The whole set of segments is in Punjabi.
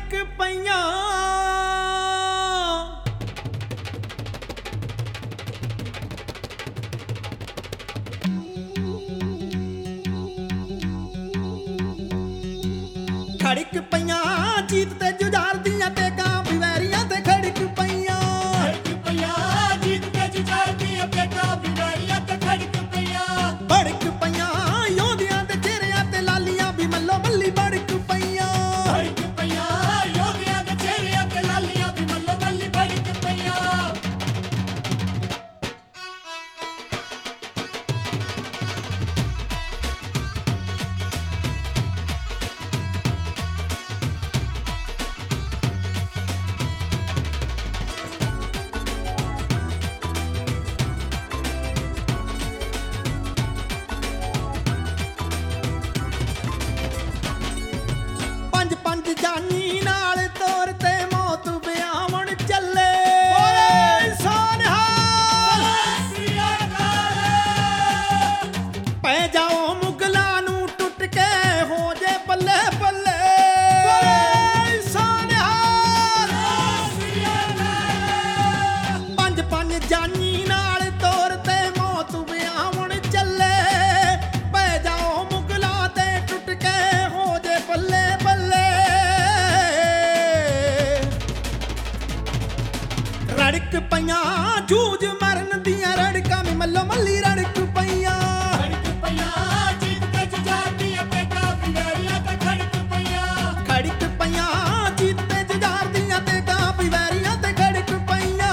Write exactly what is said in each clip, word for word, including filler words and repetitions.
ਰੜਕ ਪਈਆਂ ਖੜਕ ਪਈਆਂ ਜੀਤ ਤੇ ਜੁਝਾਰ ਦੀਆਂ ਤੇ ਕਾਂ ਬਿਵੈਰੀਆਂ ਤੇ ਖੜਕ ਪਈਆਂ ਖੜਕ ਪਈਆਂ ਜੀਤ ਤੇ ਜੁਝਾਰ ਦੀਆਂ ਤੇ ਕਾਂ ਬਿਵੈਰੀਆਂ ਤੇ ਖੜਕ ਪਈਆਂ ਭੜਕ ਪਈਆਂ ਯੋਧਿਆਂ ਦੇ ਚਿਹਰਿਆਂ ਤੇ ਲਾਲੀਆਂ ਵੀ ਮੱਲੋ ਮੱਲੀ ਭੜਕ ਪਈਆਂ ਭੜਕ ਪਈਆਂ ਯੋਧਿਆਂ ਦੇ ਚਿਹਰਿਆਂ ਤੇ ਲਾਲੀਆਂ ਵੀ ਮੱਲੋ ਮੱਲੀ ਭੜਕ ਪਈਆਂ ਪੰਜ ਪੰਜ ਜਾਨੀ ਨਾਲ ਤੋਰ ਤੇ ਮੌਤ ਵਿਆਵਣ ਚੱਲੇ ਓਏ ਸੋਨਿਹਾਲ ਸ੍ਰੀ ਅਕਾਲ ਪੈ ਜਾਓ ਮੁਗਲਾਂ ਨੂੰ ਟੁੱਟ ਕੇ ਹੋ ਜੇ ਬੱਲੇ ਬੱਲੇ ਓਏ ਸੋਨਿਹਾਲ ਸ੍ਰੀ ਅਕਾਲ ਪੰਜ ਪੰਜ ਜਾਨੀ ਨਾਲ ਤੋਰ ਤੇ ਮੌਤ ਵਿਆਵਣ ਚੱਲੇ ਪੈ ਜਾਓ ਮੁਗਲਾਂ ਤੇ ਟੁੱਟ ਕੇ ਹੋ ਜੇ ਬੱਲੇ ਬੱਲੇ ਰੜਕ ਪਈਆਂ ਜੂਝ ਮਰਨ ਦੀਆਂ ਰੜਕਾਂ ਵੀ ਮੱਲੋ ਮੱਲੀ ਰੜਕ ਪਈਆਂ ਖੜਕ ਪਈਆਂ ਜੀਤ ਤੇ ਜੁਝਾਰ ਦੀਆਂ ਤੇ ਕਾਂ ਬਿਵੈਰੀਆਂ ਤੇ ਖੜਕ ਪਈਆਂ ਖੜਕ ਪਈਆਂ ਜੀਤ ਤੇ ਜੁਝਾਰ ਦੀਆਂ ਤੇ ਕਾਂ ਬਿਵੈਰੀਆਂ ਤੇ ਖੜਕ ਪਈਆਂ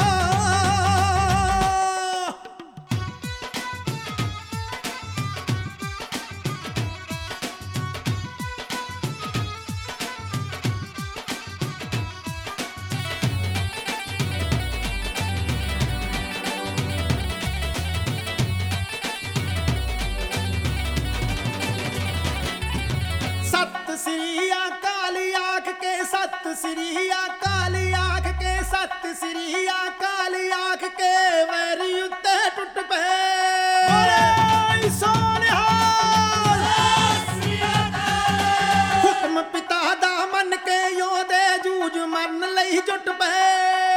ਸਤਿ ਸ੍ਰੀ ਅਕਾਲ ਆਖ ਕੇ ਸਤਿ ਸ੍ਰੀ ਅਕਾਲ ਆਖ ਕੇ ਸਤਿ ਸ੍ਰੀ ਅਕਾਲ ਆਖ ਕੇ ਵੈਰੀ ਉੱਤੇ ਟੁੱਟ ਪਏ ਓਏ ਸੋਨਿਹਾਲ ਸ੍ਰੀ ਅਕਾਲ ਹੁਕਮ ਪਿਤਾ ਦਾ ਮੰਨ ਕੇ ਯੋਧੇ ਜੂਝ ਮਰਨ ਲਈ ਜੁਟ ਪਏ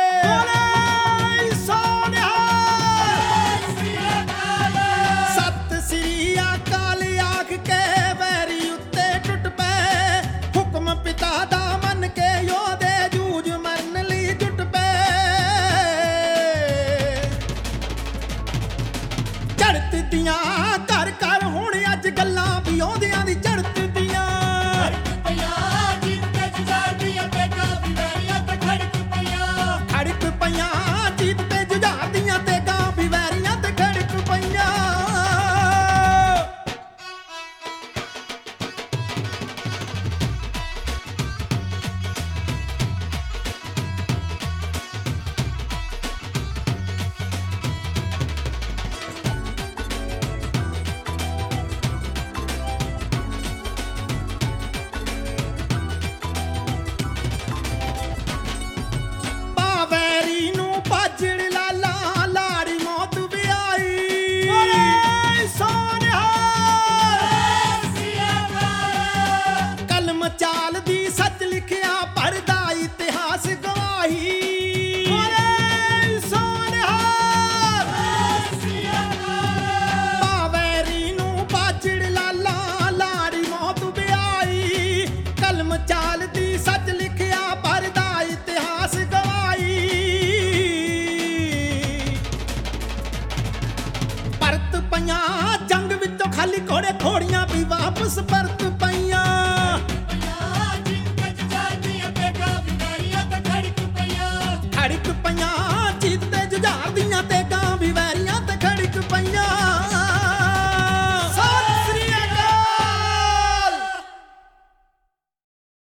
ਓਏ ਸੋਨਿਹਾਲ ਸ੍ਰੀ ਅਕਾਲ ਸਤਿ ਸ੍ਰੀ ਅਕਾਲ ਆਖ ਕੇ ਵੈਰੀ ਉੱਤੇ ਟੁੱਟ ਪਏ ਹੁਕਮ ਪਿਤਾ ਦਾ ਮੰਨ ਕੇ ਯੋਧੇ ਜੂਝ ਮਰਨ ਲਈ ਜੁਟ ਪਏ ਝੜਤ ਦੀਆਂ ਘਰ ਘਰ ਹੁਣ ਅੱਜ ਗੱਲਾਂ ਵੀ ਯੋਧਿਆਂ ਦੀ ਝੜਤ ਦੀਆਂ ਖੜਕ ਪਈਆਂ ਜੀਤ ਤੇ ਜੁਝਾਰ ਦੀਆਂ ਤੇ ਕਾਂ ਬਿਵੈਰੀਆਂ ਤੇ ਖੜਕ ਪਈਆਂ ਖੜਕ ਪਈਆਂ ਜੀਤ ਤੇ ਜੁਝਾਰ ਦੀਆਂ ਤੇ ਕਾਂ ਬਿਵੈਰੀਆਂ ਤੇ ਖੜਕ ਪਈਆਂ ਪਾਵੈਰੀ ਨੂੰ ਭਾਜੜ ਲਾਲਾ ਲਾੜੀ ਮੌਤ ਵਿਆਈ ਓਏ ਸੋਨਿਹਾਲ ਸ੍ਰੀ ਅਕਾਲ ਕਲਮ ਚਾਲਦੀ ਸੱਚ ਲਿਖਿਆ ਪੜਦਾ ਇਤਿਹਾਸ ਗਵਾਹੀ ਓਏ ਸੋਨਿਹਾਲ ਸ੍ਰੀ ਅਕਾਲ ਪਾਵੈਰੀ ਨੂੰ ਭਾਜੜ ਲਾਲਾ ਲਾੜੀ ਮੌਤ ਵਿਆਈ ਕਲਮ ਚਾਲਦੀ ਸੱਚ ਲਿਖਿਆ ਪੜਦਾ ਇਤਿਹਾਸ ਗਵਾਹੀ ਪਰਤ ਪਈਆਂ ਜੰਗ ਵਿੱਚੋਂ ਖਾਲੀ ਘੋੜੇ ਘੋੜੀਆਂ ਵੀ ਵਾਪਸ ਪਰਤ